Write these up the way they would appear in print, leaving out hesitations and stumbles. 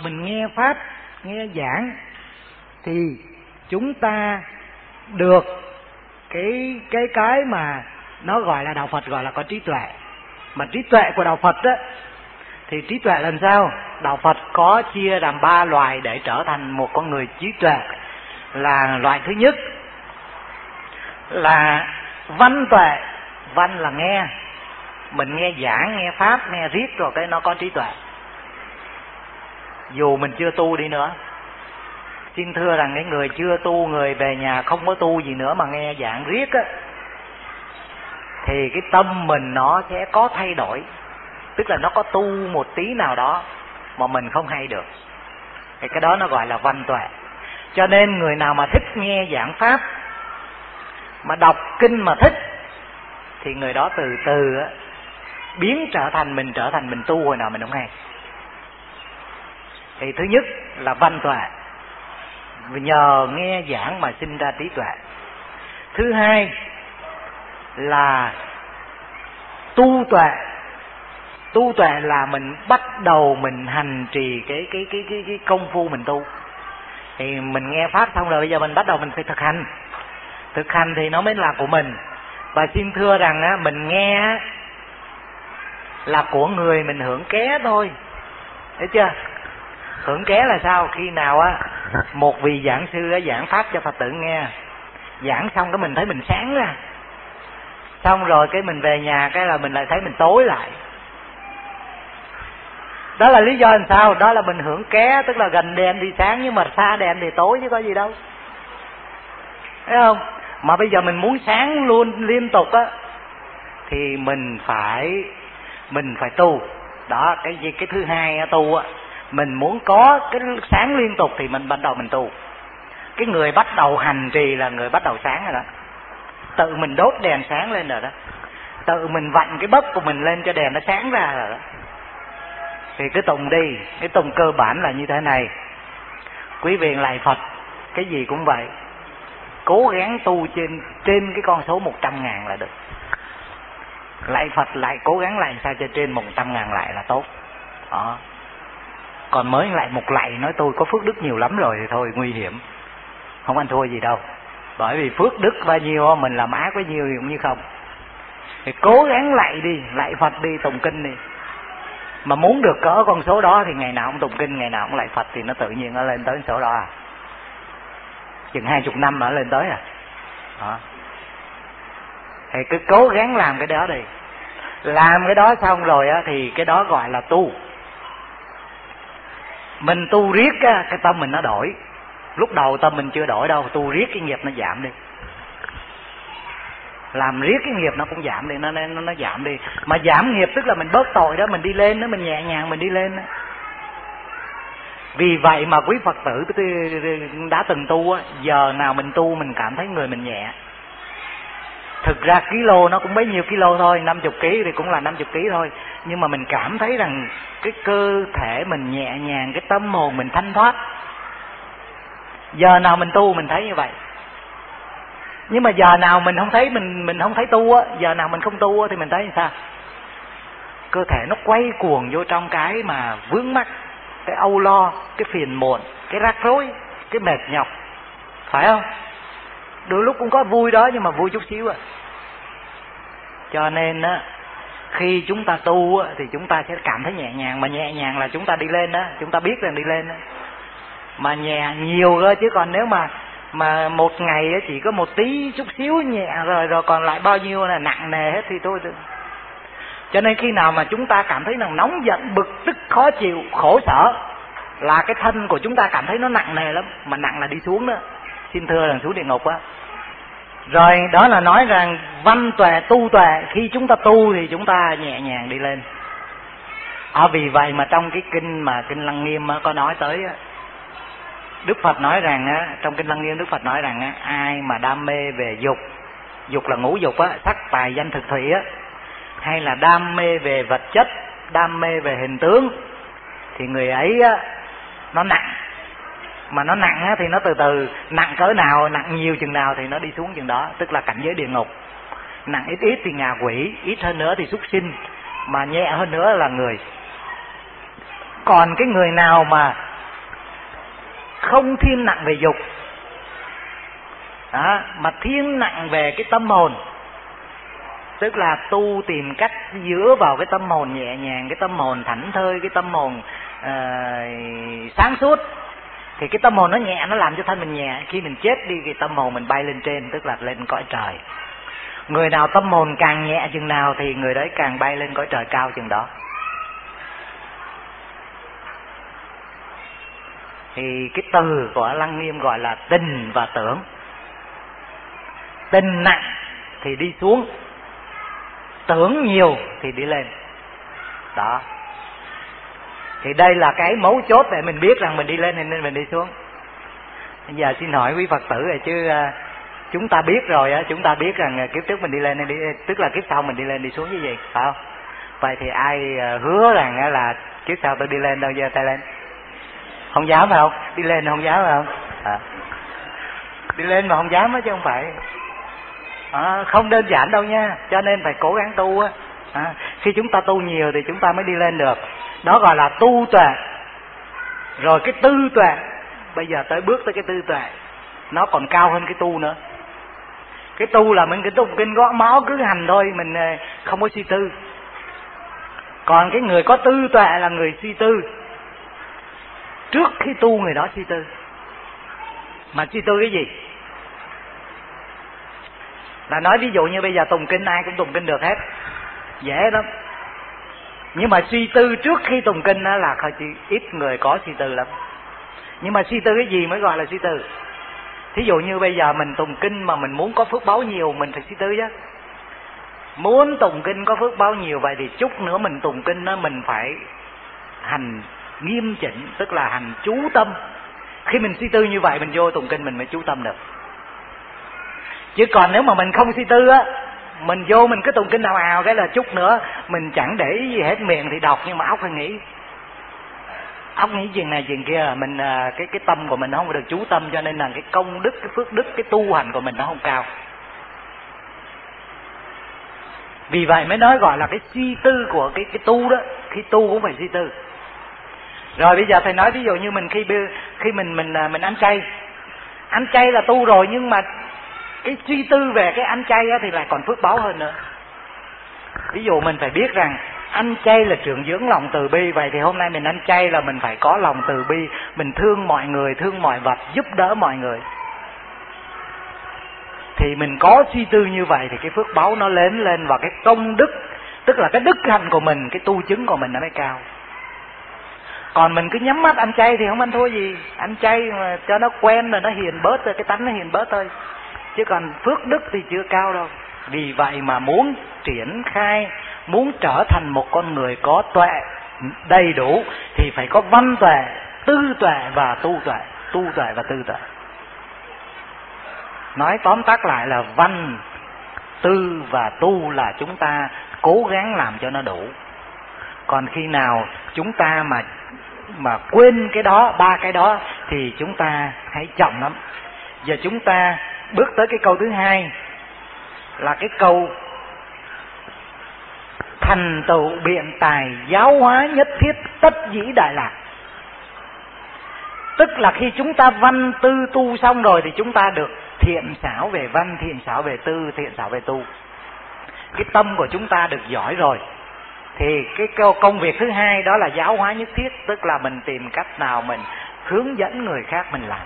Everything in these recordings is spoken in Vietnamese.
mình nghe pháp, nghe giảng, thì chúng ta được cái mà nó gọi là đạo Phật gọi là có trí tuệ. Mà trí tuệ của đạo Phật á, thì trí tuệ làm sao? Đạo Phật có chia làm 3 loài để trở thành một con người trí tuệ. Là loại thứ nhất là văn tuệ. Văn là nghe, mình nghe giảng, nghe pháp, nghe riết rồi cái nó có trí tuệ. Dù mình chưa tu đi nữa, xin thưa rằng cái người chưa tu, người về nhà không có tu gì nữa mà nghe giảng riết á, thì cái tâm mình nó sẽ có thay đổi. Tức là nó có tu một tí nào đó mà mình không hay được. Thì cái đó nó gọi là văn tuệ. Cho nên người nào mà thích nghe giảng pháp, mà đọc kinh mà thích, thì người đó từ từ á, biến trở thành mình tu hồi nào mình không hay. Thì thứ nhất là văn tuệ, nhờ nghe giảng mà sinh ra trí tuệ. Thứ hai là tu tuệ. Tu tuệ là mình bắt đầu mình hành trì cái công phu mình tu. Thì mình nghe pháp xong rồi, bây giờ mình bắt đầu mình phải thực hành. Thực hành thì nó mới là của mình. Và xin thưa rằng á, mình nghe á, là của người mình hưởng ké thôi, thấy chưa? Hưởng ké là sao? Khi nào á, một vị giảng sư á, giảng pháp cho Phật tử nghe, giảng xong cái mình thấy mình sáng ra, xong rồi cái mình về nhà cái là mình lại thấy mình tối lại. Đó là lý do làm sao? Đó là mình hưởng ké, tức là gần đèn thì sáng nhưng mà xa đèn thì tối chứ có gì đâu, thấy không? Mà bây giờ mình muốn sáng luôn liên tục á, thì mình phải tu. Đó, cái thứ hai á, tu á, mình muốn có cái sáng liên tục thì mình bắt đầu mình tu. Cái người bắt đầu hành trì là người bắt đầu sáng rồi đó. Tự mình đốt đèn sáng lên rồi đó. Tự mình vặn cái bấc của mình lên cho đèn nó sáng ra rồi đó. Thì cứ tùng đi. Cái tùng cơ bản là như thế này. Quý vị lạy Phật, cái gì cũng vậy, cố gắng tu trên cái con số 100.000 là được. Lạy Phật lại cố gắng lại sao cho trên 100.000 lại là tốt. Đó. Còn mới lại một lạy nói tôi có phước đức nhiều lắm rồi thì thôi nguy hiểm, không ăn thua gì đâu. Bởi vì phước đức bao nhiêu mình làm ác bao nhiêu thì cũng như không. Thì cố gắng lạy đi, lạy Phật đi, tụng kinh đi. Mà muốn được cỡ con số đó thì ngày nào cũng tụng kinh, ngày nào cũng lạy Phật thì nó tự nhiên nó lên tới số đó à. Chừng 20 năm mà nó lên tới à. Đó. Thì cứ cố gắng làm cái đó đi. Làm cái đó xong rồi á, thì cái đó gọi là tu. Mình tu riết á, cái tâm mình nó đổi. Lúc đầu tâm mình chưa đổi đâu, tu riết cái nghiệp nó giảm đi. Làm riết cái nghiệp nó cũng giảm đi, nó giảm đi. Mà giảm nghiệp tức là mình bớt tội đó, mình đi lên đó, mình nhẹ nhàng mình đi lên đó. Vì vậy mà quý Phật tử đã từng tu á, giờ nào mình tu mình cảm thấy người mình nhẹ. Thực ra kilo nó cũng bấy nhiêu kilo thôi, 50 kg thì cũng là 50 kg thôi. Nhưng mà mình cảm thấy rằng cái cơ thể mình nhẹ nhàng, cái tâm hồn mình thanh thoát. Giờ nào mình tu mình thấy như vậy. Nhưng mà giờ nào mình không thấy mình không thấy tu á, giờ nào mình không tu á thì mình thấy như sao? Cơ thể nó quay cuồng vô trong cái mà vướng mắc, cái âu lo, cái phiền muộn, cái rắc rối, cái mệt nhọc, phải không? Đôi lúc cũng có vui đó nhưng mà vui chút xíu à. Cho nên á, khi chúng ta tu á, thì chúng ta sẽ cảm thấy nhẹ nhàng. Mà nhẹ nhàng là chúng ta đi lên đó, chúng ta biết là đi lên đó. Mà nhẹ nhiều cơ, chứ còn nếu mà một ngày chỉ có một tí chút xíu nhẹ rồi còn lại bao nhiêu là nặng nề hết thì thôi. Cho nên khi nào mà chúng ta cảm thấy rằng nóng giận, bực tức, khó chịu, khổ sở, là cái thân của chúng ta cảm thấy nó nặng nề lắm. Mà nặng là đi xuống đó, xin thưa là xuống địa ngục á. Rồi đó là nói rằng văn tuệ, tu tuệ. Khi chúng ta tu thì chúng ta nhẹ nhàng đi lên. Vì vậy mà trong cái kinh Lăng Nghiêm có nói tới á, Đức Phật nói rằng á, trong kinh Lăng Nghiêm Đức Phật nói rằng á, ai mà đam mê về dục, dục là ngũ dục á, sắc tài danh thực thủy á, hay là đam mê về vật chất, đam mê về hình tướng, thì người ấy á, nó nặng. Mà nó nặng á, thì nó từ từ nặng cỡ nào, nặng nhiều chừng nào thì nó đi xuống chừng đó, tức là cảnh giới địa ngục. Nặng ít ít thì ngạ quỷ, ít hơn nữa thì súc sinh, mà nhẹ hơn nữa là người. Còn cái người nào mà không thiên nặng về dục đó, mà thiên nặng về cái tâm hồn. Tức là tu tìm cách dựa vào cái tâm hồn nhẹ nhàng, cái tâm hồn thảnh thơi, cái tâm hồn sáng suốt. Thì cái tâm hồn nó nhẹ, nó làm cho thân mình nhẹ. Khi mình chết đi thì tâm hồn mình bay lên trên, tức là lên cõi trời. Người nào tâm hồn càng nhẹ chừng nào thì người đấy càng bay lên cõi trời cao chừng đó. Thì cái từ của Lăng Nghiêm gọi là tình và tưởng. Tình nặng thì đi xuống, tưởng nhiều thì đi lên. Đó. Thì đây là cái mấu chốt để mình biết rằng mình đi lên nên mình đi xuống. Bây giờ xin hỏi quý Phật tử rồi chứ chúng ta biết rồi á, chúng ta biết rằng kiếp trước mình đi lên, tức là kiếp sau mình đi lên đi xuống như gì, phải không? Vậy thì ai hứa rằng là kiếp sau tôi đi lên đâu, giơ tay lên? Không dám phải không? Đi lên không dám phải không? Đi lên mà không dám á chứ không phải. Không đơn giản đâu nha, cho nên phải cố gắng tu á. Khi chúng ta tu nhiều thì chúng ta mới đi lên được. Đó gọi là tu tuệ. Rồi cái tư tuệ, bây giờ tới bước tới cái tư tuệ, nó còn cao hơn cái tu nữa. Cái tu là mình cái tụng kinh gõ máu cứ hành thôi, mình không có suy tư. Còn cái người có tư tuệ là người suy tư. Trước khi tu người đó suy tư. Mà suy tư cái gì? Là nói ví dụ như bây giờ tụng kinh ai cũng tụng kinh được hết, dễ lắm. Nhưng mà suy tư trước khi tụng kinh đó là ít người có suy tư lắm. Nhưng mà suy tư cái gì mới gọi là suy tư? Thí dụ như bây giờ mình tụng kinh mà mình muốn có phước báo nhiều, mình phải suy tư chứ. Muốn tụng kinh có phước báo nhiều, vậy thì chút nữa mình tụng kinh đó mình phải hành nghiêm chỉnh, tức là hành chú tâm. Khi mình suy tư như vậy mình vô tụng kinh mình mới chú tâm được. Chứ còn nếu mà mình không suy tư á, mình vô mình cứ tụng kinh ào ào cái là chút nữa mình chẳng để ý gì hết, miệng thì đọc nhưng mà óc thì nghĩ. Óc nghĩ chuyện này chuyện kia, mình cái tâm của mình nó không được chú tâm, cho nên là cái công đức, cái phước đức, cái tu hành của mình nó không cao. Vì vậy mới nói gọi là cái suy tư của cái tu đó, khi tu cũng phải suy tư. Rồi bây giờ thầy nói ví dụ như mình khi mình ăn chay. Ăn chay là tu rồi, nhưng mà cái suy tư về cái ăn chay thì lại còn phước báo hơn nữa. Ví dụ mình phải biết rằng ăn chay là trưởng dưỡng lòng từ bi, vậy thì hôm nay mình ăn chay là mình phải có lòng từ bi, mình thương mọi người, thương mọi vật, giúp đỡ mọi người. Thì mình có suy tư như vậy thì cái phước báo nó lớn lên, và cái công đức, tức là cái đức hạnh của mình, cái tu chứng của mình nó mới cao. Còn mình cứ nhắm mắt ăn chay thì không ăn thua gì. Ăn chay mà cho nó quen rồi nó hiền bớt rồi, cái tánh nó hiền bớt thôi. Chứ còn phước đức thì chưa cao đâu. Vì vậy mà muốn triển khai, muốn trở thành một con người có tuệ đầy đủ thì phải có văn tuệ, tư tuệ và tu tuệ. Tu tuệ và tư tuệ. Nói tóm tắt lại là văn, tư và tu là chúng ta cố gắng làm cho nó đủ. Còn khi nào chúng ta mà quên cái đó, ba cái đó thì chúng ta hãy chậm lắm. Giờ chúng ta bước tới cái câu thứ hai là cái câu thành tựu biện tài giáo hóa nhất thiết tất dĩ đại lạc. Tức là khi chúng ta văn tư tu xong rồi thì chúng ta được thiện xảo về văn, thiện xảo về tư, thiện xảo về tu. Cái tâm của chúng ta được giỏi rồi thì cái công việc thứ hai đó là giáo hóa nhất thiết, tức là mình tìm cách nào mình hướng dẫn người khác mình làm.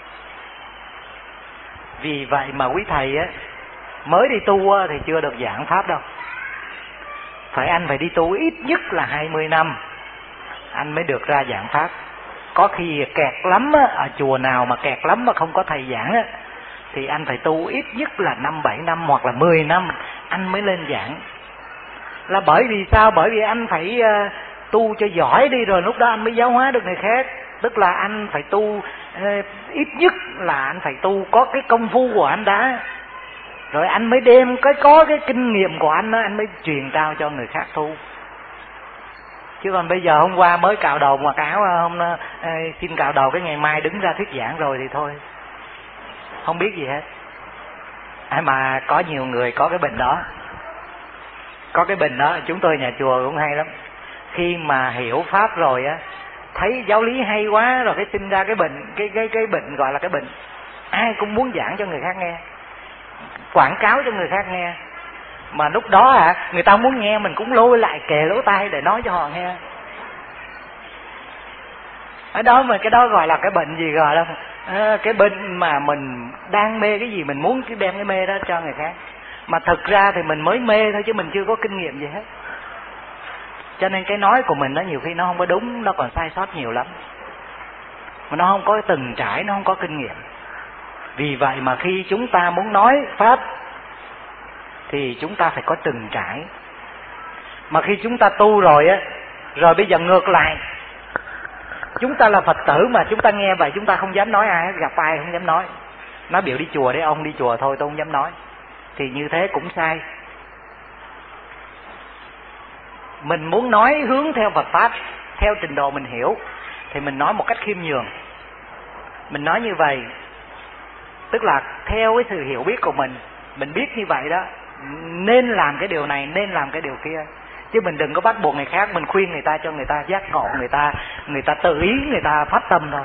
Vì vậy mà quý thầy á, mới đi tu thì chưa được giảng pháp đâu. Anh phải đi tu ít nhất là 20 năm anh mới được ra giảng pháp. Có khi kẹt lắm á, ở chùa nào mà kẹt lắm mà không có thầy giảng á, thì anh phải tu ít nhất là 5-7 năm hoặc là 10 năm anh mới lên giảng. Là bởi vì sao? Bởi vì anh phải tu cho giỏi đi, rồi lúc đó anh mới giáo hóa được người khác. Tức là anh phải tu ít nhất là anh phải tu có cái công phu của anh đã, rồi anh mới đem có cái kinh nghiệm của anh đó, anh mới truyền trao cho người khác tu. Chứ còn bây giờ hôm qua mới cạo đầu mặc áo, xin cạo đầu, cái ngày mai đứng ra thuyết giảng rồi thì thôi, không biết gì hết. Mà có nhiều người có cái bệnh đó. Có cái bệnh đó, chúng tôi nhà chùa cũng hay lắm. Khi mà hiểu pháp rồi á, thấy giáo lý hay quá rồi cái sinh ra cái bệnh, cái bệnh gọi là cái bệnh. Ai cũng muốn giảng cho người khác nghe, quảng cáo cho người khác nghe, mà lúc đó người ta muốn nghe mình cũng lôi lại kề lỗ tai để nói cho họ nghe. Ở đó mà cái đó gọi là cái bệnh gì, gọi là cái bệnh mà mình đang mê cái gì, mình muốn cái đem cái mê đó cho người khác, mà thực ra thì mình mới mê thôi chứ mình chưa có kinh nghiệm gì hết. Cho nên cái nói của mình nó nhiều khi nó không có đúng, nó còn sai sót nhiều lắm, mà nó không có từng trải, nó không có kinh nghiệm. Vì vậy mà khi chúng ta muốn nói pháp thì chúng ta phải có từng trải. Mà khi chúng ta tu rồi rồi bây giờ ngược lại, chúng ta là Phật tử mà chúng ta nghe vậy chúng ta không dám nói ai hết, gặp ai không dám nói. Nói biểu đi chùa đấy, ông đi chùa thôi tôi không dám nói. Thì như thế cũng sai. Mình muốn nói hướng theo Phật Pháp, theo trình độ mình hiểu, thì mình nói một cách khiêm nhường. Mình nói như vậy, tức là theo cái sự hiểu biết của mình biết như vậy đó, nên làm cái điều này, nên làm cái điều kia. Chứ mình đừng có bắt buộc người khác, mình khuyên người ta cho người ta giác ngộ, người ta tự ý, người ta phát tâm thôi.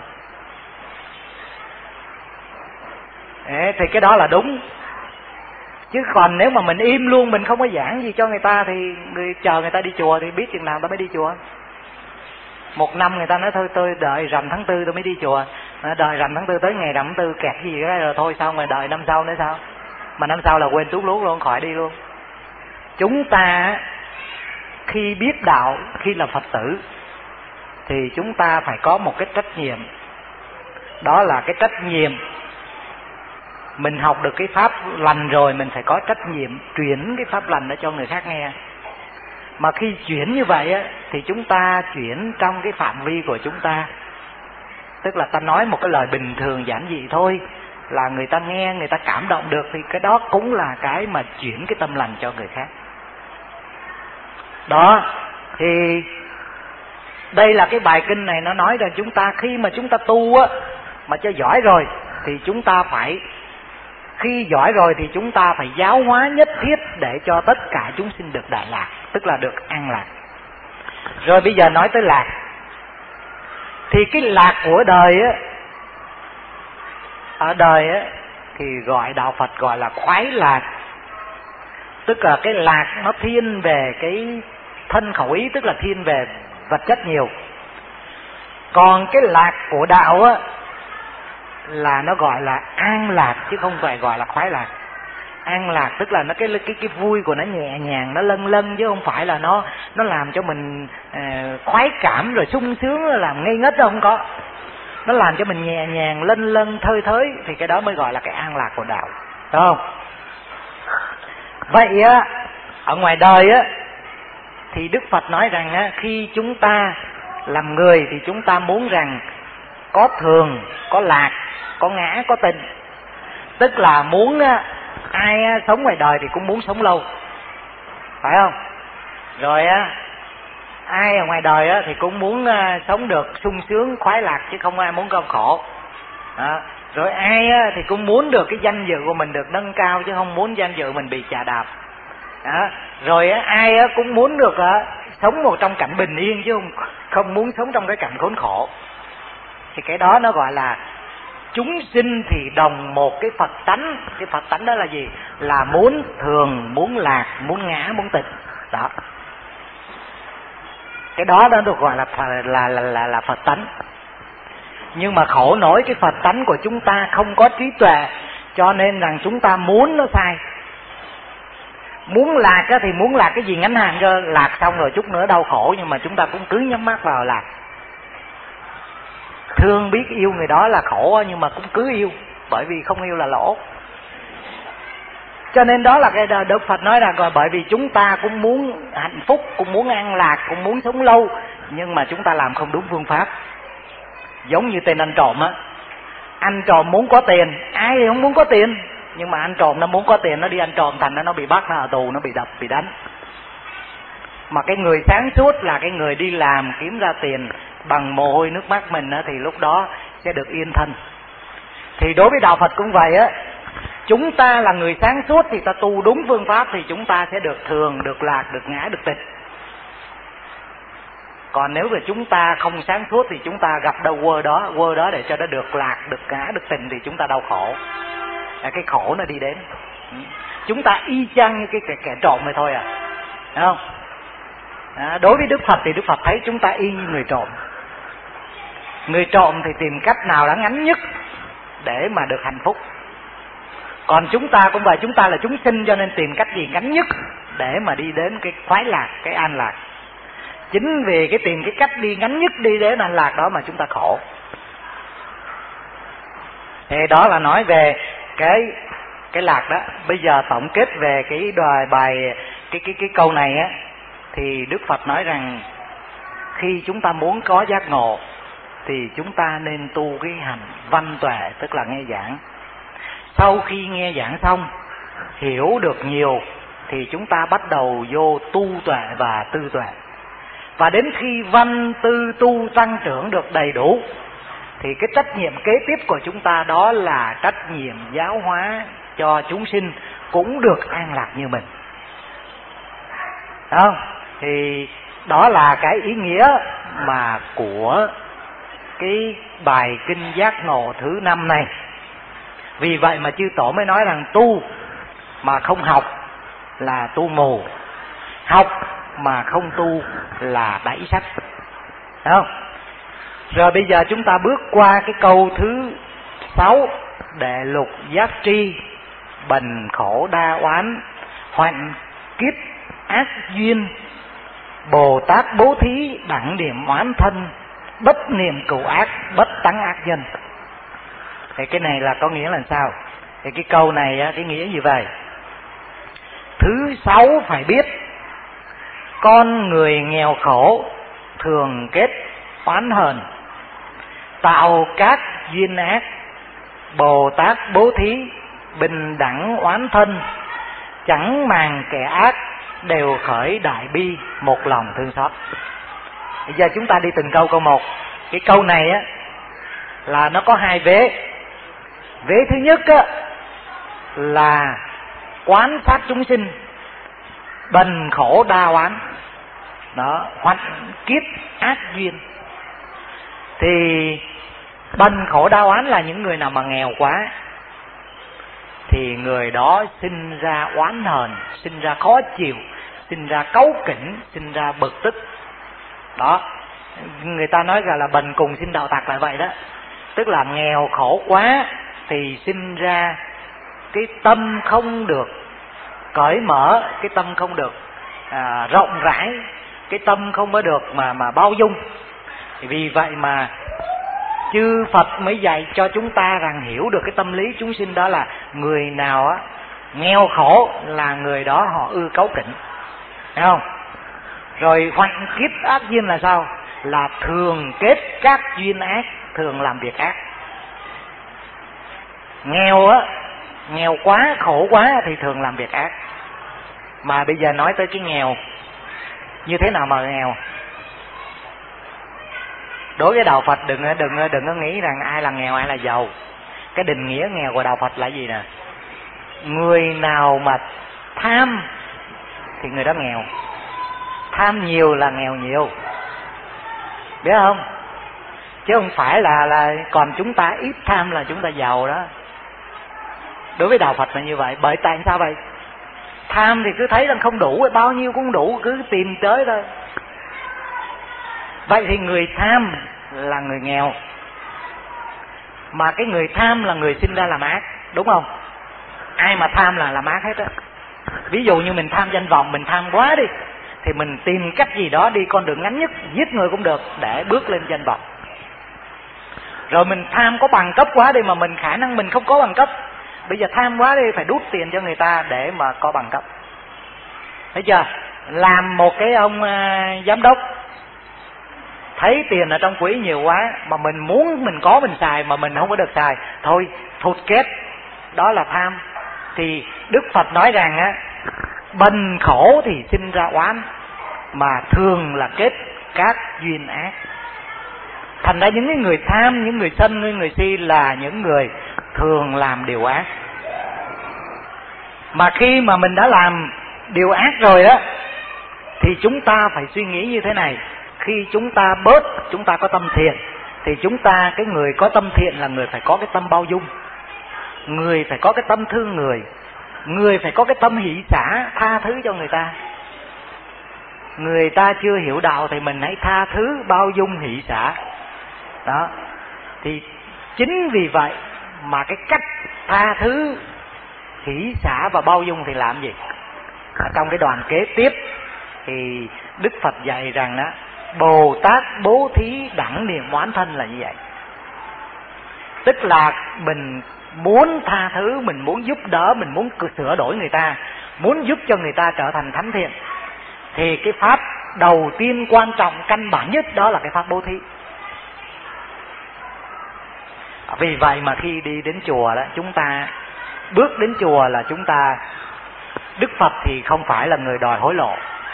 Thì cái đó là đúng. Chứ còn nếu mà mình im luôn, mình không có giảng gì cho người ta thì chờ người ta đi chùa thì biết chừng nào ta mới đi chùa. Một năm người ta nói thôi tôi đợi rằm tháng 4 tôi mới đi chùa, đợi rằm tháng 4 tới ngày rằm tháng 4 kẹt gì đó rồi thôi xong rồi đợi năm sau nữa sao? Mà năm sau là quên tuốt lút luôn, khỏi đi luôn. Chúng ta khi biết đạo, khi là Phật tử thì chúng ta phải có một cái trách nhiệm. Đó là cái trách nhiệm mình học được cái pháp lành rồi, mình phải có trách nhiệm chuyển cái pháp lành đó cho người khác nghe. Mà khi chuyển như vậy thì chúng ta chuyển trong cái phạm vi của chúng ta. Tức là ta nói một cái lời bình thường giản dị thôi, là người ta nghe, người ta cảm động được, thì cái đó cũng là cái mà chuyển cái tâm lành cho người khác. Đó, thì đây là cái bài kinh này nó nói rằng chúng ta khi mà chúng ta tu mà cho giỏi rồi thì chúng ta phải, khi giỏi rồi thì chúng ta phải giáo hóa nhất thiết để cho tất cả chúng sinh được đại lạc, tức là được an lạc. Rồi bây giờ nói tới lạc. Thì cái lạc của đời ở đời thì gọi đạo Phật gọi là khoái lạc. Tức là cái lạc nó thiên về cái thân khẩu ý, tức là thiên về vật chất nhiều. Còn cái lạc của đạo là nó gọi là an lạc, chứ không phải gọi là khoái lạc. An lạc tức là nó cái vui của nó nhẹ nhàng, nó lân lân, chứ không phải là nó làm cho mình khoái cảm rồi sung sướng, làm ngây ngất đâu, không có. Nó làm cho mình nhẹ nhàng, lân lân, thơi thới, thì cái đó mới gọi là cái an lạc của đạo, đúng không? Vậy ở ngoài đời thì Đức Phật nói rằng khi chúng ta làm người thì chúng ta muốn rằng có thường, có lạc, có ngã, có tịnh. Tức là muốn ai sống ngoài đời thì cũng muốn sống lâu, phải không? Rồi ai ở ngoài đời thì cũng muốn sống được sung sướng, khoái lạc, chứ không ai muốn đau khổ. Rồi ai thì cũng muốn được cái danh dự của mình được nâng cao, chứ không muốn danh dự mình bị chà đạp. Rồi ai cũng muốn được sống một trong cảnh bình yên, chứ không muốn sống trong cái cảnh khốn khổ. Thì cái đó nó gọi là chúng sinh thì đồng một cái Phật tánh. Cái Phật tánh đó là gì? Là muốn thường, muốn lạc, muốn ngã, muốn tịnh. Đó. Cái đó nó được gọi là Phật tánh. Nhưng mà khổ nổi cái Phật tánh của chúng ta không có trí tuệ, cho nên rằng chúng ta muốn nó sai. Muốn lạc thì muốn lạc cái gì ngắn hạn cơ, lạc xong rồi chút nữa đau khổ, nhưng mà chúng ta cũng cứ nhắm mắt vào lạc. Thương biết yêu người đó là khổ, nhưng mà cũng cứ yêu, bởi vì không yêu là lỗ. Cho nên đó là cái Đức Phật nói rằng bởi vì chúng ta cũng muốn hạnh phúc, cũng muốn an lạc, cũng muốn sống lâu, nhưng mà chúng ta làm không đúng phương pháp. Giống như tên ăn trộm anh trộm muốn có tiền, ai thì không muốn có tiền, nhưng mà anh trộm nó muốn có tiền, nó đi ăn trộm, thành nó bị bắt, nó ở tù, nó bị đập, bị đánh. Mà cái người sáng suốt là cái người đi làm kiếm ra tiền bằng mồ hôi nước mắt mình thì lúc đó sẽ được yên thân. Thì đối với đạo Phật cũng vậy chúng ta là người sáng suốt thì ta tu đúng phương pháp thì chúng ta sẽ được thường, được lạc, được ngã, được tịch. Còn nếu mà chúng ta không sáng suốt thì chúng ta gặp đâu quơ đó để cho nó được lạc, được ngã, được tình thì chúng ta đau khổ. Cái khổ nó đi đến. Chúng ta y chang như cái kẻ trộm này thôi à, thấy không? Đối với Đức Phật thì Đức Phật thấy chúng ta y như người trộm. Người trộm thì tìm cách nào đã ngắn nhất để mà được hạnh phúc. Còn chúng ta cũng vậy, chúng ta là chúng sinh cho nên tìm cách gì ngắn nhất để mà đi đến cái khoái lạc, cái an lạc. Chính vì cái tìm cái cách đi ngắn nhất đi đến an lạc đó mà chúng ta khổ. Thì đó là nói về cái lạc đó. Bây giờ tổng kết về cái bài cái câu này á, thì Đức Phật nói rằng khi chúng ta muốn có giác ngộ thì chúng ta nên tu cái hành văn tuệ, tức là nghe giảng. Sau khi nghe giảng xong, hiểu được nhiều thì chúng ta bắt đầu vô tu tuệ và tư tuệ. Và đến khi văn tư tu tăng trưởng được đầy đủ thì cái trách nhiệm kế tiếp của chúng ta đó là trách nhiệm giáo hóa cho chúng sinh cũng được an lạc như mình. Đó. Thì đó là cái ý nghĩa mà của cái bài kinh giác ngộ thứ 5 này. Vì vậy mà chư tổ mới nói rằng tu mà không học là tu mù, học mà không tu là đẩy sách. Thấy không? Rồi bây giờ chúng ta bước qua cái câu thứ 6. Đệ lục giác tri, bần khổ đa oán, hoạnh kiếp ác duyên, Bồ Tát bố thí đẳng điểm oán thân, bất niệm cửu ác, bất tắng ác nhân. Thì cái này là có nghĩa là sao? Thì cái câu này cái nghĩa như vậy. Thứ 6 phải biết, con người nghèo khổ thường kết oán hờn, tạo các duyên ác. Bồ Tát bố thí bình đẳng oán thân, chẳng màng kẻ ác, đều khởi đại bi một lòng thương xót. Bây giờ chúng ta đi từng câu một. Cái câu này á là nó có hai vế. Vế thứ nhất á là quán sát chúng sinh, bần khổ đa oán, đó, hoạnh kiếp ác duyên. Thì bần khổ đa oán là những người nào mà nghèo quá thì người đó sinh ra oán hờn, sinh ra khó chịu, sinh ra cáu kỉnh, sinh ra bực tức. Đó, người ta nói là bần cùng sinh đạo tặc là vậy đó. Tức là nghèo khổ quá thì sinh ra cái tâm không được cởi mở, cái tâm không được rộng rãi, cái tâm không có được mà bao dung. Vì vậy mà chư Phật mới dạy cho chúng ta rằng hiểu được cái tâm lý chúng sinh, đó là người nào á nghèo khổ là người đó họ ưa cáu kỉnh, thấy không? Rồi hoạnh kiếp ác duyên là sao? Là thường kết các duyên ác, thường làm việc ác. Nghèo á, nghèo quá, khổ quá thì thường làm việc ác. Mà bây giờ nói tới cái nghèo, như thế nào mà nghèo? Đối với đạo Phật đừng có nghĩ rằng ai là nghèo ai là giàu. Cái định nghĩa nghèo của đạo Phật là gì nè? Người nào mà tham thì người đó nghèo. Tham nhiều là nghèo nhiều, biết không? Chứ không phải là còn chúng ta ít tham là chúng ta giàu đó. Đối với đạo Phật là như vậy. Bởi tại sao vậy? Tham thì cứ thấy là không đủ, bao nhiêu cũng đủ, cứ tìm tới thôi. Vậy thì người tham là người nghèo. Mà cái người tham là người sinh ra làm ác, đúng không? Ai mà tham là làm ác hết á. Ví dụ như mình tham danh vọng, mình tham quá đi, thì mình tìm cách gì đó đi con đường ngắn nhất, giết người cũng được để bước lên danh vọng. Rồi mình tham có bằng cấp quá đi mà mình khả năng mình không có bằng cấp, bây giờ tham quá đi phải đút tiền cho người ta để mà có bằng cấp. Thấy chưa? Làm một cái ông giám đốc, thấy tiền ở trong quỹ nhiều quá mà mình muốn mình có mình xài mà mình không có được xài, thôi thụt kết, đó là tham. Thì Đức Phật nói rằng á, bần khổ thì sinh ra oán, mà thường là kết các duyên ác. Thành ra những người tham, những người sân, những người si là những người thường làm điều ác. Mà khi mà mình đã làm điều ác rồi đó thì chúng ta phải suy nghĩ như thế này: khi chúng ta bớt, chúng ta có tâm thiện, thì chúng ta, cái người có tâm thiện là người phải có cái tâm bao dung, người phải có cái tâm thương người, người phải có cái tâm hỷ xả, tha thứ cho người ta. Người ta chưa hiểu đạo thì mình hãy tha thứ, bao dung, hỷ xả. Đó. Thì chính vì vậy mà cái cách tha thứ, hỷ xả và bao dung thì làm gì? Trong cái đoạn kế tiếp thì Đức Phật dạy rằng đó, Bồ Tát bố thí đẳng niệm oán thân là như vậy. Tức là mình muốn tha thứ, mình muốn giúp đỡ, mình muốn sửa đổi người ta, muốn giúp cho người ta trở thành thánh thiện, thì cái pháp đầu tiên quan trọng căn bản nhất đó là cái pháp bố thí. Vì vậy mà khi đi đến chùa đó, chúng ta bước đến chùa là chúng ta, Đức Phật thì không phải là người đòi hối lộ,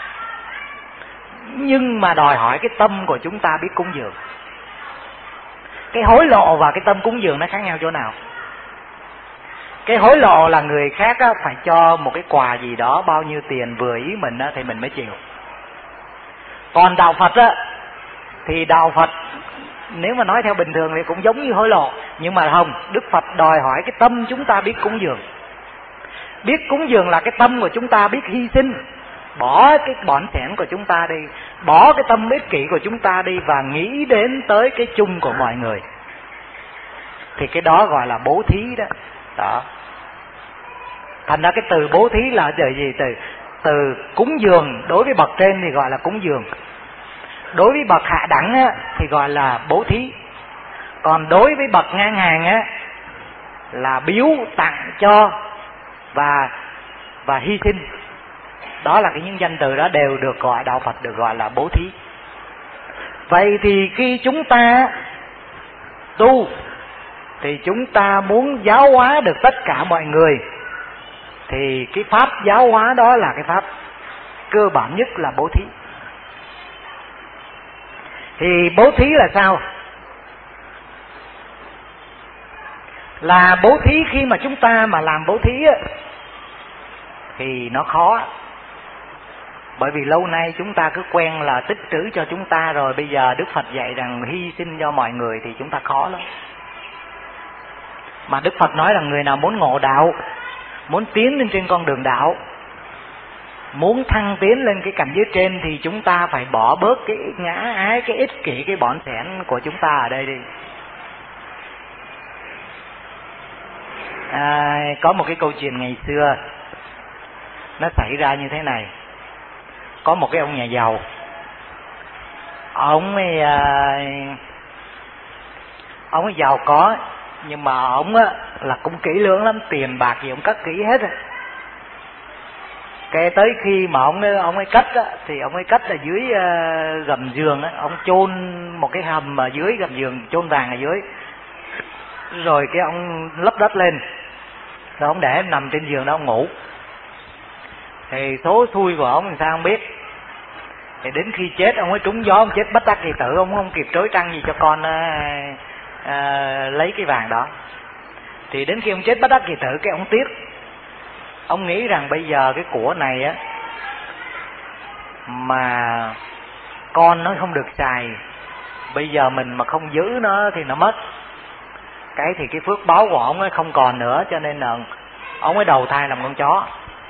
nhưng mà đòi hỏi cái tâm của chúng ta biết cúng dường. Cái hối lộ và cái tâm cúng dường nó khác nhau chỗ nào? Cái hối lộ là người khác á, phải cho một cái quà gì đó, bao nhiêu tiền vừa ý mình á, thì mình mới chịu. Còn đạo Phật á, thì đạo Phật nếu mà nói theo bình thường thì cũng giống như hối lộ, nhưng mà không, Đức Phật đòi hỏi cái tâm chúng ta biết cúng dường. Biết cúng dường là cái tâm của chúng ta biết hy sinh, bỏ cái bỏn sẻn của chúng ta đi, bỏ cái tâm ích kỷ của chúng ta đi và nghĩ đến tới cái chung của mọi người. Thì cái đó gọi là bố thí đó. Đó. Thành ra cái từ bố thí là từ gì? Từ cúng dường. Đối với bậc trên thì gọi là cúng dường, đối với bậc hạ đẳng á, thì gọi là bố thí. Còn đối với bậc ngang hàng á, là biếu, tặng cho và hy sinh. Đó là những danh từ đó đều được gọi, đạo Phật được gọi là bố thí. Vậy thì khi chúng ta tu thì chúng ta muốn giáo hóa được tất cả mọi người, thì cái pháp giáo hóa đó là cái pháp cơ bản nhất là bố thí. Thì bố thí là sao? Là bố thí, khi mà chúng ta mà làm bố thí á, thì nó khó. Bởi vì lâu nay chúng ta cứ quen là tích trữ cho chúng ta, rồi bây giờ Đức Phật dạy rằng hy sinh cho mọi người thì chúng ta khó lắm. Mà Đức Phật nói là người nào muốn ngộ đạo, muốn tiến lên trên con đường đạo, muốn thăng tiến lên cái cảnh giới trên, thì chúng ta phải bỏ bớt cái ngã ái, cái ích kỷ, cái bỏn sẻn của chúng ta ở đây đi. Có một cái câu chuyện ngày xưa nó xảy ra như thế này. Có một cái ông nhà giàu, ông ấy giàu có, nhưng mà ông á là cũng kỹ lưỡng lắm, tiền bạc gì ông cất kỹ hết. Cái tới khi mà ông ấy cất á, thì ông ấy cất ở dưới gầm giường á, ông chôn một cái hầm ở dưới gầm giường, chôn vàng ở dưới, rồi cái ông lấp đất lên, rồi ông để nằm trên giường đó ông ngủ. Thì số xui của ông làm sao không biết. Thì đến khi chết ông ấy trúng gió, ông chết bất đắc kỳ tử, ông không kịp trối trăng gì cho con lấy cái vàng đó. Thì đến khi ông chết bất đắc kỳ tử, cái ông tiếc, ông nghĩ rằng bây giờ cái của này á mà con nó không được xài, bây giờ mình mà không giữ nó thì nó mất. Cái thì cái phước báo của ông ấy không còn nữa, cho nên là ông ấy đầu thai làm con chó.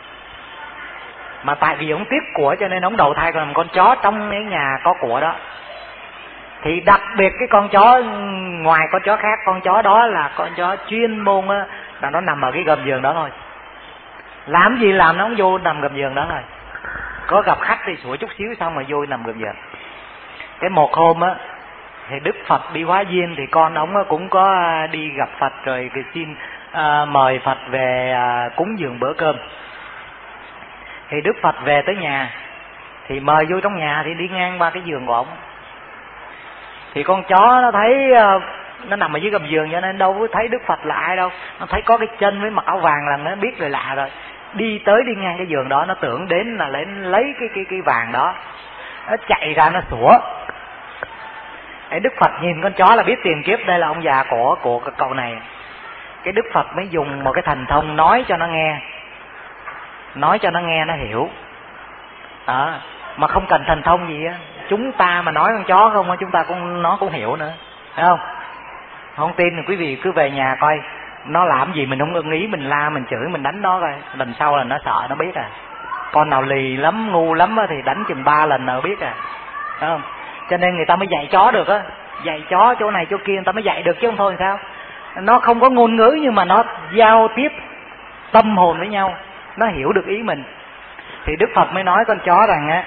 Mà tại vì ông tiếc của cho nên ông đầu thai làm con chó trong cái nhà có của đó. Thì đặc biệt cái con chó, ngoài con chó khác, con chó đó là con chó chuyên môn á, là nó nằm ở cái gầm giường đó thôi. Làm gì làm nó không vô nằm gầm giường đó thôi. Có gặp khách thì sủa chút xíu xong rồi vô nằm gầm giường. Cái một hôm á, thì Đức Phật đi hóa duyên, thì con ông cũng có đi gặp Phật, rồi xin mời Phật về cúng dường bữa cơm. Thì Đức Phật về tới nhà, thì mời vô trong nhà, thì đi ngang qua cái giường của ông. Thì con chó nó thấy nó nằm ở dưới gầm giường, cho nên đâu có thấy Đức Phật là ai đâu. Nó thấy có cái chân với mặc áo vàng là nó biết người lạ rồi. Đi ngang cái giường đó, nó tưởng đến là lấy cái vàng đó. Nó chạy ra nó sủa. Để Đức Phật nhìn con chó là biết tiền kiếp đây là ông già của cậu này. Cái Đức Phật mới dùng một cái thần thông nói cho nó nghe. Nói cho nó nghe nó hiểu. Mà không cần thần thông gì á, chúng ta mà nói con chó không, chúng ta nó cũng hiểu nữa, phải không? Không tin thì quý vị cứ về nhà coi nó làm gì mình không ưng ý, mình la mình chửi mình đánh nó coi, lần sau là nó sợ nó biết à. Con nào lì lắm ngu lắm thì đánh chừng 3 lần nó biết à, phải không? Cho nên người ta mới dạy chó được á, dạy chó chỗ này chỗ kia người ta mới dạy được, chứ không thôi sao? Nó không có ngôn ngữ nhưng mà nó giao tiếp tâm hồn với nhau, nó hiểu được ý mình. Thì Đức Phật mới nói con chó rằng á,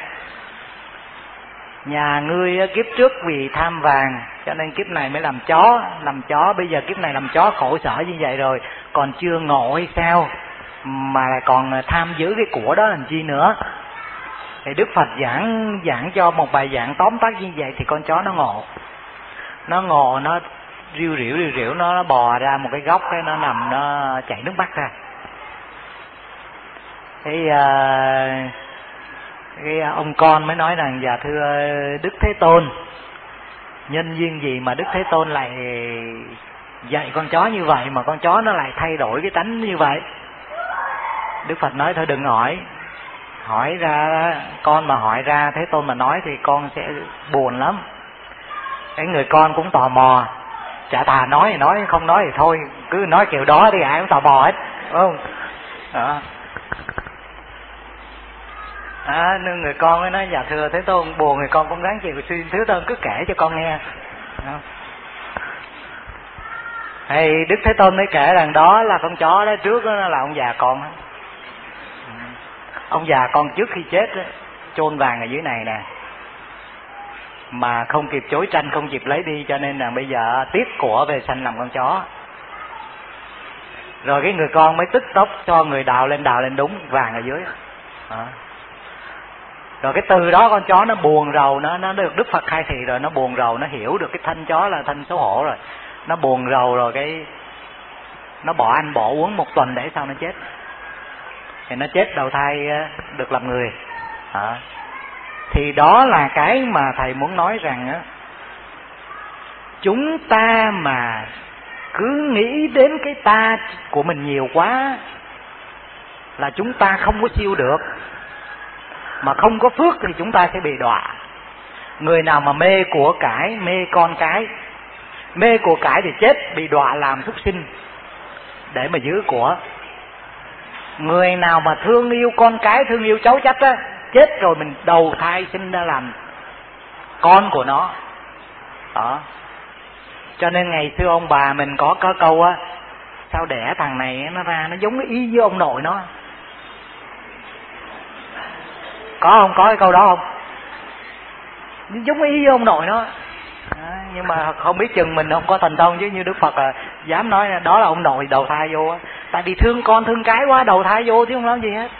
nhà ngươi kiếp trước vì tham vàng cho nên kiếp này mới làm chó, bây giờ kiếp này làm chó khổ sở như vậy rồi, còn chưa ngộ hay sao mà lại còn tham giữ cái của đó làm chi nữa. Thì Đức Phật giảng cho một bài giảng tóm tắt như vậy thì con chó nó ngộ, nó riu rỉu, nó bò ra một cái góc, cái nó nằm nó chảy nước mắt ra. Cái ông con mới nói rằng: dạ thưa Đức Thế Tôn, nhân duyên gì mà Đức Thế Tôn lại dạy con chó như vậy mà con chó nó lại thay đổi cái tánh như vậy? Đức Phật nói: thôi đừng hỏi ra, con mà hỏi ra Thế Tôn mà nói thì con sẽ buồn lắm. Cái người con cũng tò mò, chả thà nói thì nói, không nói thì thôi, cứ nói kiểu đó thì ai cũng tò mò hết, đúng không? Đó. Nên người con mới nói: dạ thưa Thế Tôn, buồn thì con cũng ráng chịu, xin Thế Tôn cứ kể cho con nghe. Thì Đức Thế Tôn mới kể rằng đó là con chó đó, trước đó là ông già con đó. Ông già con trước khi chết đó, chôn vàng ở dưới này nè, mà không kịp chối tranh, không kịp lấy đi, cho nên là bây giờ tiếc của về sanh làm con chó. Rồi cái người con mới tức tốc cho người đào lên đúng vàng ở dưới. Rồi cái từ đó con chó nó buồn rầu, nó được Đức Phật khai thị rồi, nó buồn rầu, nó hiểu được cái thân chó là thân xấu hổ rồi, nó buồn rầu rồi cái nó bỏ ăn bỏ uống 1 tuần để sau nó chết. Thì nó chết đầu thai được làm người. Thì đó là cái mà thầy muốn nói rằng á, chúng ta mà cứ nghĩ đến cái ta của mình nhiều quá là chúng ta không có siêu được, mà không có phước thì chúng ta sẽ bị đọa. Người nào mà mê của cải, mê con cái, mê của cải thì chết, bị đọa làm súc sinh để mà giữ của. Người nào mà thương yêu con cái, thương yêu cháu chắt á, chết rồi mình đầu thai sinh ra làm con của nó. Đó. Cho nên ngày xưa ông bà mình có câu á, sao đẻ thằng này nó ra nó giống y với ông nội nó. Có không? Có cái câu đó không? Giống y với ông nội nó. Nhưng mà không biết chừng mình không có thành thông, chứ như Đức Phật dám nói đó là ông nội đầu thai vô á. Tại vì thương con thương cái quá đầu thai vô chứ không làm gì hết.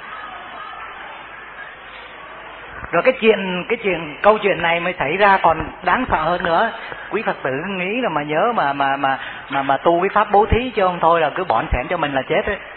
Rồi câu chuyện này mới xảy ra còn đáng sợ hơn nữa. Quý Phật tử nghĩ là mà nhớ mà tu cái pháp bố thí chứ không thôi là cứ bỏn xẻn cho mình là chết ấy.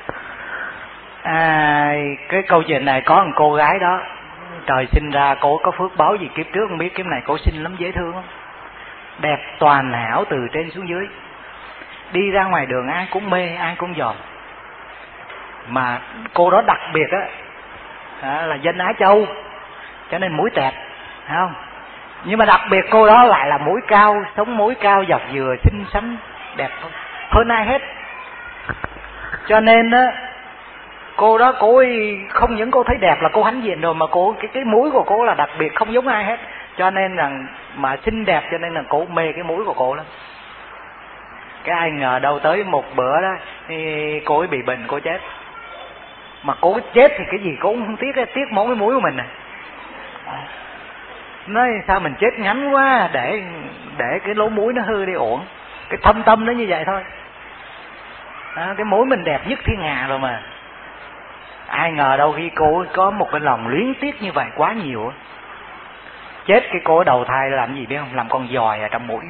Cái câu chuyện này có một cô gái đó, trời sinh ra cô có phước báo gì kiếp trước không biết, kiếp này cô xinh lắm, dễ thương lắm, đẹp toàn hảo từ trên xuống dưới, đi ra ngoài đường ai cũng mê, ai cũng dòm. Mà cô đó đặc biệt á là dân Á Châu, cho nên mũi tẹt, phải không? Nhưng mà đặc biệt cô đó lại là mũi cao, sống mũi cao dọc dừa, xinh xắn, đẹp hơn ai hết. Cho nên á, cô đó cô ấy không những cô thấy đẹp là cô hãnh diện rồi, mà cô cái mũi của cô là đặc biệt, không giống ai hết. Cho nên rằng mà xinh đẹp cho nên là cô mê cái mũi của cô lắm. Cái ai ngờ đâu tới một bữa đó thì cô ấy bị bệnh, cô chết. Mà cô chết thì cái gì cô cũng không tiếc mỗi cái mũi của mình này. Nói sao mình chết ngắn quá, để cái lỗ mũi nó hư đi uổng. Cái thâm tâm nó như vậy thôi. Cái mũi mình đẹp nhất thiên hạ rồi mà. Ai ngờ đâu khi cô có một cái lòng luyến tiếc như vậy quá nhiều. Chết cái cô đầu thai làm gì biết không? Làm con giòi ở trong mũi.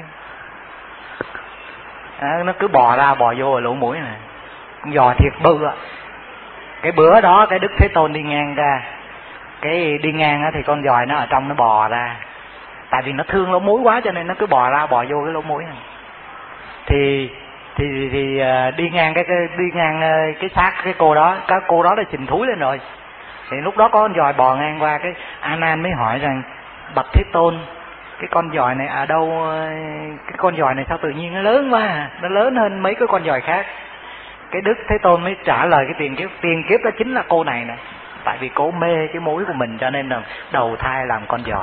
Nó cứ bò ra bò vô ở lỗ mũi này. Con giòi thiệt bự ạ. Cái bữa đó cái Đức Thế Tôn đi ngang ra, cái đi ngang thì con giòi nó ở trong nó bò ra. Tại vì nó thương lỗ mũi quá cho nên nó cứ bò ra bò vô cái lỗ mũi này. Thì đi ngang cái xác cái cô đó đã chình thúi lên rồi. Thì lúc đó có con giòi bò ngang qua, cái A Nan mới hỏi rằng bạch Thế Tôn, cái con giòi này ở đâu, cái con giòi này sao tự nhiên nó lớn quá à? Nó lớn hơn mấy cái con giòi khác. Cái Đức Thế Tôn mới trả lời cái tiền kiếp đó chính là cô này nè. Tại vì cô mê cái mũi của mình cho nên là đầu thai làm con giòi.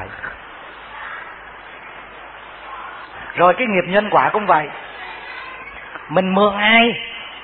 Rồi cái nghiệp nhân quả cũng vậy. Mình mượn ai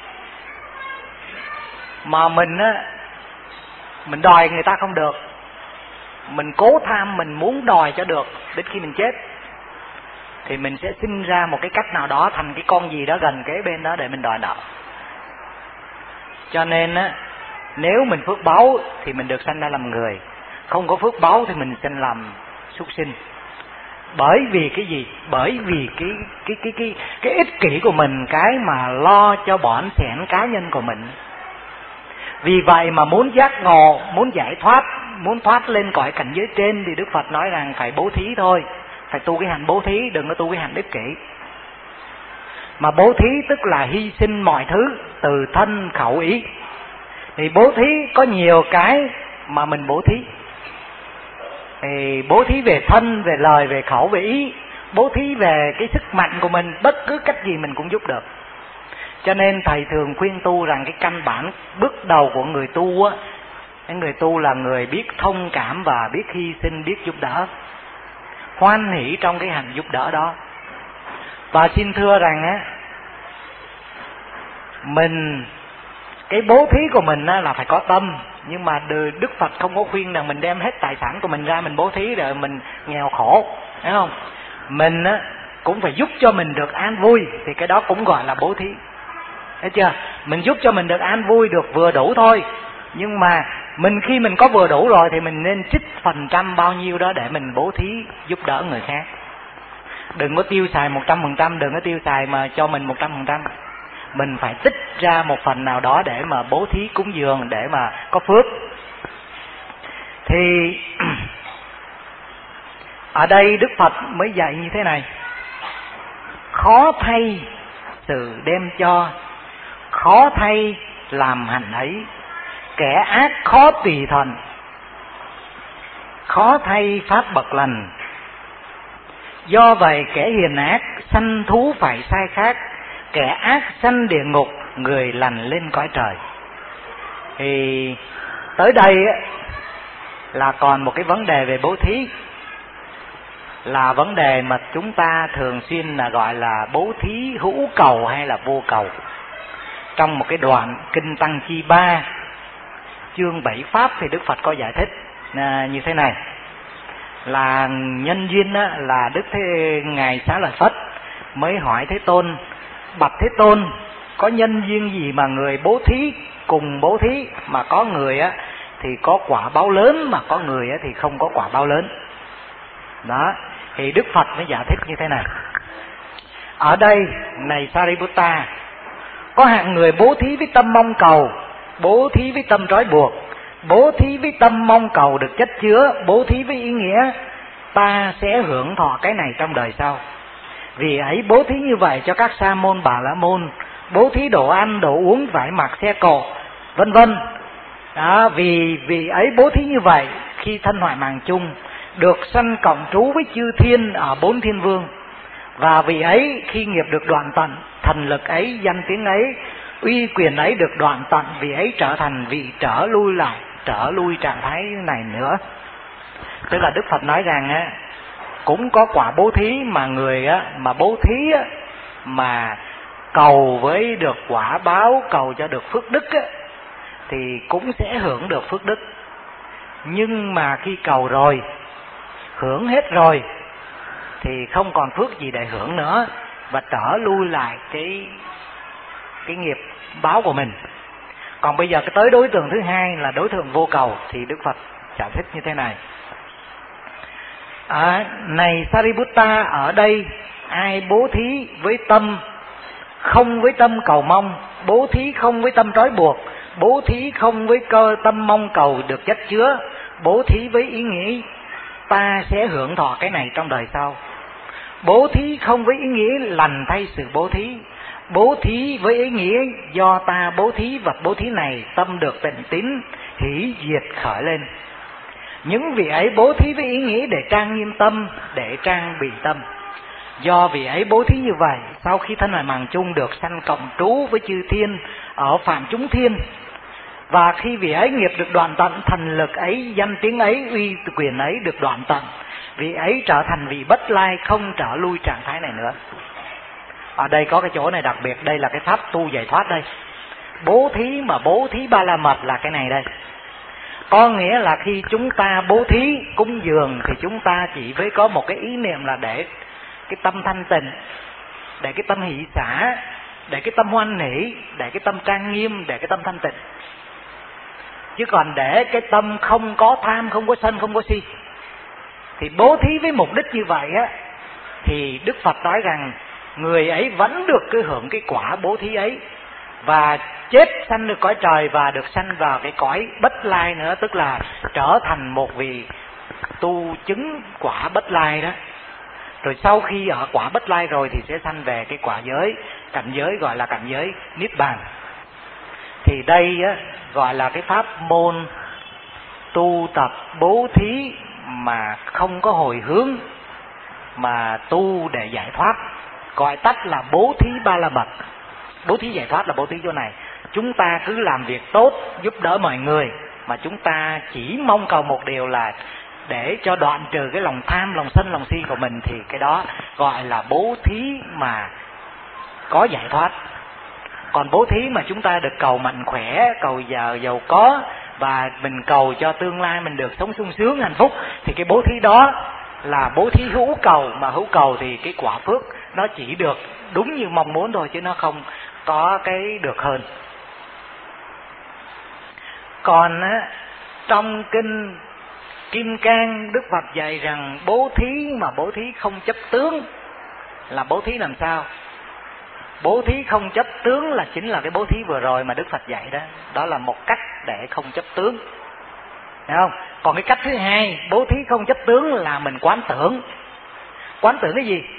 mà mình đòi người ta không được, mình cố tham, mình muốn đòi cho được, đến khi mình chết thì mình sẽ sinh ra một cái cách nào đó thành cái con gì đó gần kế bên đó để mình đòi nợ. Cho nên nếu mình phước báu thì mình được sanh ra làm người, không có phước báu thì mình sanh làm súc sinh. Bởi vì cái gì? Bởi vì cái ích kỷ của mình, cái mà lo cho bỏn sẻn cá nhân của mình. Vì vậy mà muốn giác ngộ, muốn giải thoát, muốn thoát lên cõi cảnh giới trên thì Đức Phật nói rằng phải bố thí thôi, phải tu cái hạnh bố thí, đừng có tu cái hạnh ích kỷ. Mà bố thí tức là hy sinh mọi thứ từ thân khẩu ý. Thì bố thí có nhiều cái mà mình bố thí. Thì bố thí về thân, về lời, về khẩu, về ý. Bố thí về cái sức mạnh của mình, bất cứ cách gì mình cũng giúp được. Cho nên thầy thường khuyên tu rằng cái căn bản bước đầu của người tu á, cái người tu là người biết thông cảm và biết hy sinh, biết giúp đỡ, hoan hỷ trong cái hành giúp đỡ đó. Và xin thưa rằng á, mình cái bố thí của mình á là phải có tâm, nhưng mà Đức Phật không có khuyên rằng mình đem hết tài sản của mình ra mình bố thí rồi mình nghèo khổ, thấy không? Mình á cũng phải giúp cho mình được an vui, thì cái đó cũng gọi là bố thí. Thấy chưa? Mình giúp cho mình được an vui được vừa đủ thôi. Nhưng mà khi mình có vừa đủ rồi thì mình nên trích phần trăm bao nhiêu đó để mình bố thí giúp đỡ người khác. Đừng có tiêu xài 100%, đừng có tiêu xài mà cho mình 100%. Mình phải tích ra một phần nào đó để mà bố thí cúng dường, để mà có phước. Thì ở đây Đức Phật mới dạy như thế này: khó thay sự đem cho, khó thay làm hành ấy, kẻ ác khó tùy thuận, khó thay pháp bậc lành. Do vậy kẻ hiền ác sanh thú phải sai khác, kẻ ác sanh địa ngục, người lành lên cõi trời. Thì tới đây là còn một cái vấn đề về bố thí, là vấn đề mà chúng ta thường xuyên là gọi là bố thí hữu cầu hay là vô cầu. Trong một cái đoạn Kinh Tăng Chi 3 chương 7 Pháp thì Đức Phật có giải thích như thế này: là nhân duyên là Ngài Xá Lợi Phất mới hỏi Thế Tôn: bạch Thế Tôn, có nhân duyên gì mà người bố thí cùng bố thí, mà có người thì có quả báo lớn, mà có người thì không có quả báo lớn? Đó, thì Đức Phật mới giải thích như thế này: ở đây này Sariputta, có hạng người bố thí với tâm mong cầu, bố thí với tâm trói buộc, bố thí với tâm mong cầu được chất chứa, bố thí với ý nghĩa ta sẽ hưởng thọ cái này trong đời sau. Vì ấy bố thí như vậy cho các sa môn bà la môn, bố thí đồ ăn, đồ uống, vải mặc, xe cộ, vân vân. Đó, vì ấy bố thí như vậy, khi thân hoại màng chung, được sanh cộng trú với chư thiên ở 4 thiên vương. Và vì ấy khi nghiệp được đoạn tận, thần lực ấy, danh tiếng ấy, uy quyền ấy được đoạn tận, vì ấy trở thành vị trở lui trạng thái này nữa. Tức là Đức Phật nói rằng cũng có quả bố thí mà người mà bố thí mà cầu với được quả báo, cầu cho được phước đức thì cũng sẽ hưởng được phước đức. Nhưng mà khi cầu rồi, hưởng hết rồi thì không còn phước gì để hưởng nữa, và trở lui lại cái nghiệp báo của mình. Còn bây giờ tới đối tượng thứ hai là đối tượng vô cầu, thì Đức Phật giải thích như thế này: này Sariputta, ở đây ai bố thí với tâm không với tâm cầu mong, bố thí không với tâm trói buộc, bố thí không với tâm mong cầu được chất chứa, bố thí với ý nghĩ ta sẽ hưởng thọ cái này trong đời sau, bố thí không với ý nghĩa lành thay sự bố thí, bố thí với ý nghĩa do ta bố thí vật bố thí này tâm được tịnh tín hỷ diệt khởi lên. Những vị ấy bố thí với ý nghĩ để trang nghiêm tâm, để trang bị tâm. Do vị ấy bố thí như vậy, sau khi thân hoại mạng chung được sanh cộng trú với chư thiên ở phạm chúng thiên, và khi vị ấy nghiệp được đoạn tận, thần lực ấy, danh tiếng ấy, uy quyền ấy được đoạn tận, vị ấy trở thành vị bất lai, không trở lui trạng thái này nữa. Ở đây có cái chỗ này đặc biệt, đây là cái pháp tu giải thoát đây. Bố thí mà bố thí ba la mật là cái này đây. Có nghĩa là khi chúng ta bố thí cúng dường thì chúng ta chỉ với có một cái ý niệm là để cái tâm thanh tịnh, để cái tâm hỷ xả, để cái tâm hoan hỷ, để cái tâm trang nghiêm, để cái tâm thanh tịnh. Chứ còn để cái tâm không có tham, không có sân, không có si, thì bố thí với mục đích như vậy á, thì Đức Phật nói rằng người ấy vẫn được cái hưởng cái quả bố thí ấy, và chết sanh được cõi trời và được sanh vào cái cõi bất lai nữa, tức là trở thành một vị tu chứng quả bất lai đó. Rồi sau khi ở quả bất lai rồi thì sẽ sanh về cái quả giới, cảnh giới gọi là cảnh giới niết bàn. Thì đây á, gọi là cái pháp môn tu tập bố thí mà không có hồi hướng, mà tu để giải thoát, gọi tắt là bố thí ba la mật. Bố thí giải thoát là bố thí chỗ này. Chúng ta cứ làm việc tốt, giúp đỡ mọi người, mà chúng ta chỉ mong cầu một điều là để cho đoạn trừ cái lòng tham, lòng sân, lòng si của mình, thì cái đó gọi là bố thí mà có giải thoát. Còn bố thí mà chúng ta được cầu mạnh khỏe, cầu giàu có, và mình cầu cho tương lai mình được sống sung sướng, hạnh phúc, thì cái bố thí đó là bố thí hữu cầu. Mà hữu cầu thì cái quả phước nó chỉ được đúng như mong muốn thôi, chứ nó không có cái được hơn. Còn á, trong kinh Kim Cang, Đức Phật dạy rằng bố thí mà bố thí không chấp tướng là bố thí làm sao? Bố thí không chấp tướng là chính là cái bố thí vừa rồi mà Đức Phật dạy đó. Đó là một cách để không chấp tướng, thấy không? Còn cái cách thứ hai, bố thí không chấp tướng là mình quán tưởng. Quán tưởng cái gì?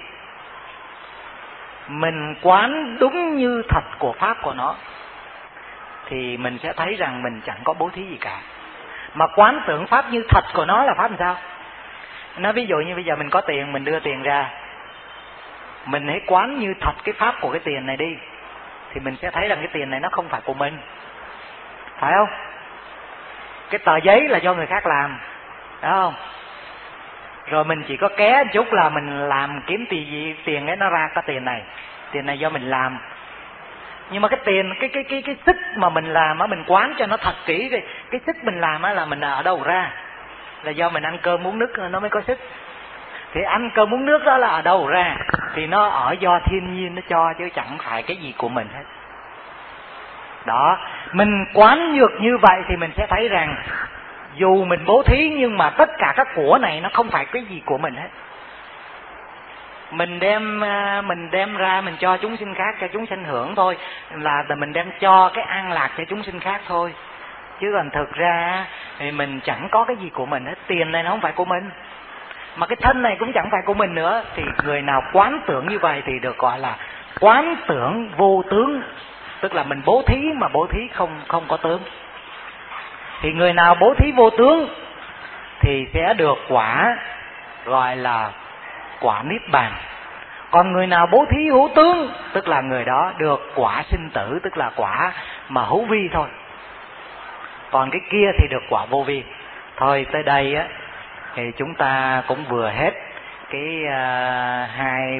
Mình quán đúng như thật của pháp của nó, thì mình sẽ thấy rằng mình chẳng có bố thí gì cả. Mà quán tưởng pháp như thật của nó là pháp làm sao? Nói ví dụ như bây giờ mình có tiền, mình đưa tiền ra, mình hãy quán như thật cái pháp của cái tiền này đi, thì mình sẽ thấy rằng cái tiền này nó không phải của mình, phải không? Cái tờ giấy là do người khác làm, phải không? Rồi mình chỉ có ké chút là mình làm kiếm tiền ấy, nó ra cái tiền này do mình làm. Nhưng mà cái tiền, cái sức mà mình làm á, mình quán cho nó thật kỹ, cái sức mình làm á là mình ở đâu ra? Là do mình ăn cơm uống nước nó mới có sức. Thì ăn cơm uống nước đó là ở đâu ra? Thì nó ở do thiên nhiên nó cho, chứ chẳng phải cái gì của mình hết. Đó, mình quán nhược như vậy thì mình sẽ thấy rằng dù mình bố thí nhưng mà tất cả các của này nó không phải cái gì của mình hết. Mình đem ra mình cho chúng sinh khác, cho chúng sinh hưởng thôi, là mình đem cho cái an lạc cho chúng sinh khác thôi. Chứ còn thực ra thì mình chẳng có cái gì của mình hết. Tiền này nó không phải của mình, mà cái thân này cũng chẳng phải của mình nữa. Thì người nào quán tưởng như vậy thì được gọi là quán tưởng vô tướng, tức là mình bố thí mà bố thí không có tướng. Thì người nào bố thí vô tướng thì sẽ được quả gọi là quả niết bàn. Còn người nào bố thí hữu tướng, tức là người đó được quả sinh tử, tức là quả mà hữu vi thôi. Còn cái kia thì được quả vô vi. Thôi tới đây á thì chúng ta cũng vừa hết cái hai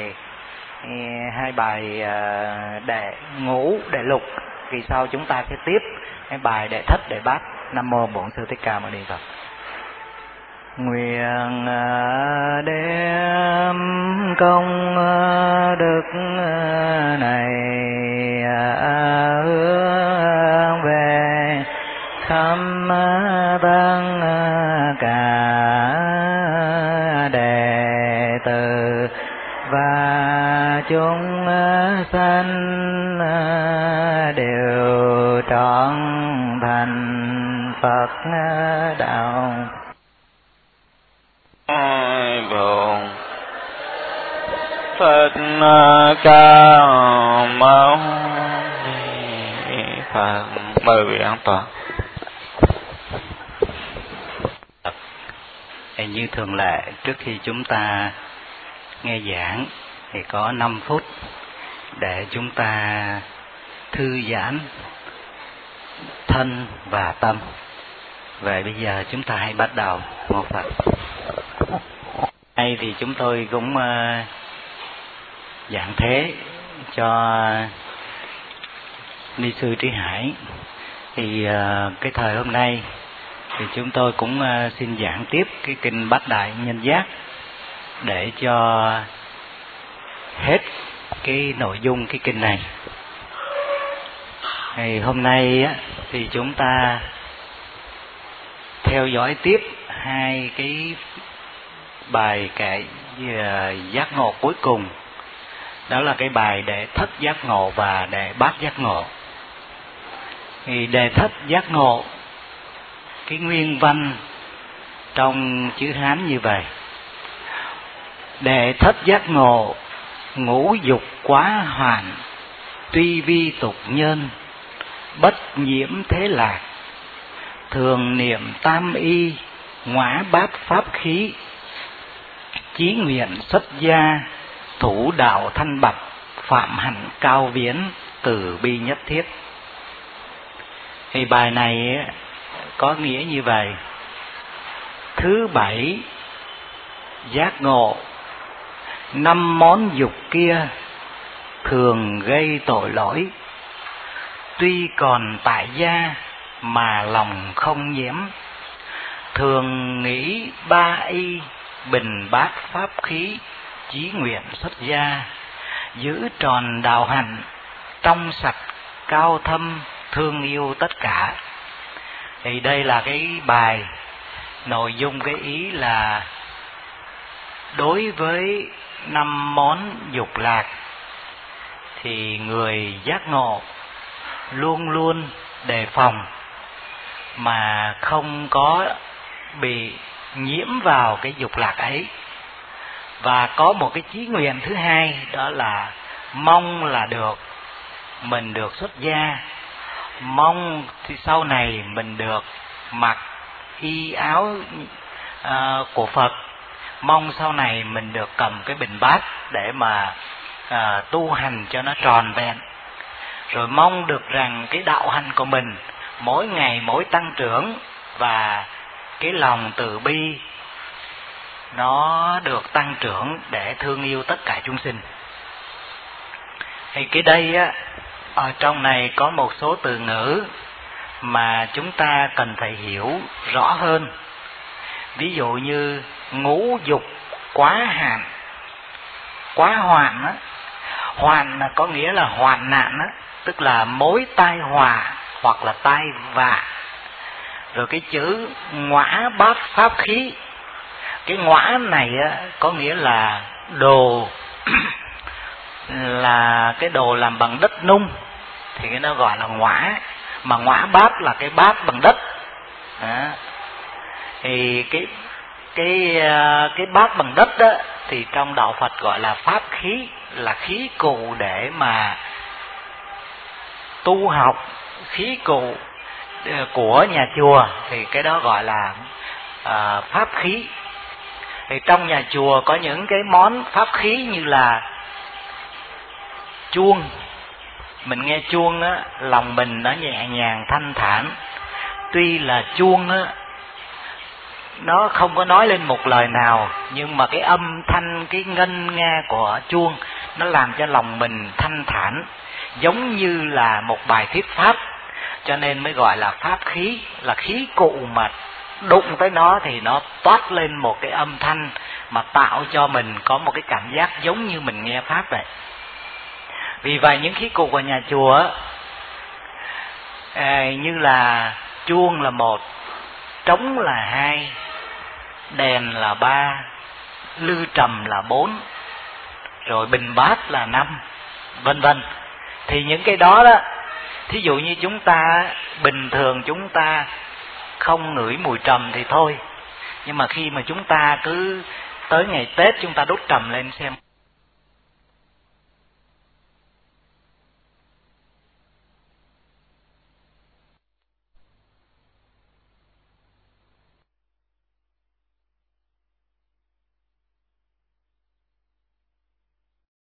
bài đệ ngũ đệ lục. Vì sau chúng ta sẽ tiếp cái bài đệ thất đệ bát. Nam mô Bổn Sư Thích Ca Mâu Ni Phật. Nguyện đem công đức này hướng về khắp tăng cả đệ tử và chúng sanh đều trọn thành Phật đạo. Bổn Phật Cao Mâu Ni Phật. Mời vị an toàn. Thì như thường lệ, trước khi chúng ta nghe giảng thì có 5 phút để chúng ta thư giãn thân và tâm. Vậy bây giờ chúng ta hãy bắt đầu một Phật. Nay thì chúng tôi cũng giảng thế cho ni sư Trí Hải. Thì cái thời hôm nay thì chúng tôi cũng xin giảng tiếp cái kinh Bát Đại Nhân Giác để cho hết cái nội dung cái kinh này. Thì hôm nay á, thì chúng ta theo dõi tiếp hai cái bài kệ giác ngộ cuối cùng. Đó là cái bài đệ thất giác ngộ và đệ bát giác ngộ. Thì đệ thất giác ngộ, cái nguyên văn trong chữ Hán như vậy: đệ thất giác ngộ, ngũ dục quá hoạn, tuy vi tục nhân, bất nhiễm thế lạc, thường niệm tam y, ngõa bát pháp khí, chí nguyện xuất gia, thủ đạo thanh bạch, phạm hạnh cao viễn, từ bi nhất thiết. Thì bài này có nghĩa như vậy: thứ bảy giác ngộ, 5 món dục kia thường gây tội lỗi, tuy còn tại gia mà lòng không nhiễm, thường nghĩ 3 y, bình bát pháp khí, chí nguyện xuất gia, giữ tròn đạo hạnh, trong sạch cao thâm, thương yêu tất cả. Thì đây là cái bài, nội dung cái ý là đối với 5 món dục lạc thì người giác ngộ luôn luôn đề phòng mà không có bị nhiễm vào cái dục lạc ấy. Và có một cái chí nguyện thứ hai, đó là mong là mình được xuất gia, mong thì sau này mình được mặc y áo của Phật, mong sau này mình được cầm cái bình bát để mà tu hành cho nó tròn vẹn, rồi mong được rằng cái đạo hành của mình mỗi ngày mỗi tăng trưởng, và cái lòng từ bi nó được tăng trưởng để thương yêu tất cả chúng sinh. Thì cái đây á, ở trong này có một số từ ngữ mà chúng ta cần phải hiểu rõ hơn. Ví dụ như ngũ dục quá hạn, quá hoạn á. Hoạn là có nghĩa là hoạn nạn á, tức là mối tai họa hoặc là tai vạ. Rồi cái chữ ngõa bát pháp khí, cái ngõa này á, có nghĩa là đồ là cái đồ làm bằng đất nung, thì cái nó gọi là ngõa. Mà ngõa bát là cái bát bằng đất. Đó. Thì cái bát bằng đất đó thì trong đạo Phật gọi là pháp khí, là khí cụ để mà tu học, khí cụ của nhà chùa, thì cái đó gọi là pháp khí. Thì trong nhà chùa có những cái món pháp khí như là chuông. Mình nghe chuông á, lòng mình nó nhẹ nhàng thanh thản. Tuy là chuông á, nó không có nói lên một lời nào, nhưng mà cái âm thanh, cái ngân nga của chuông nó làm cho lòng mình thanh thản, giống như là một bài thuyết pháp. Cho nên mới gọi là pháp khí, là khí cụ mà đụng tới nó thì nó toát lên một cái âm thanh mà tạo cho mình có một cái cảm giác giống như mình nghe pháp vậy. Vì vậy những khí cụ của nhà chùa như là chuông là 1, trống là 2, đèn là 3, lư trầm là 4, rồi bình bát là 5, vân vân. Thì những cái đó đó, thí dụ như chúng ta bình thường chúng ta không ngửi mùi trầm thì thôi, nhưng mà khi mà chúng ta cứ tới ngày Tết chúng ta đốt trầm lên xem